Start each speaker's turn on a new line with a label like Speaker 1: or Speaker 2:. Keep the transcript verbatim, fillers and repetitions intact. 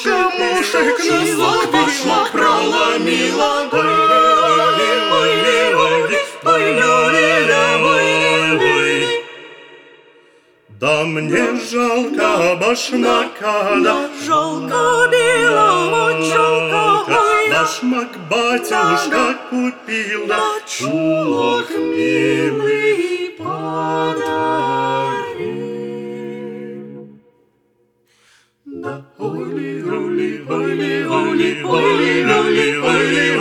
Speaker 1: камушек на
Speaker 2: Чулок башмак проломила.
Speaker 1: Да мне жалко башмака, да
Speaker 2: жалко белого чулка.
Speaker 1: Башмак батюшка купил, да
Speaker 2: чулок милый подарил. Да, ойли, ойли, ойли, ойли, ойли, ойли, ойли,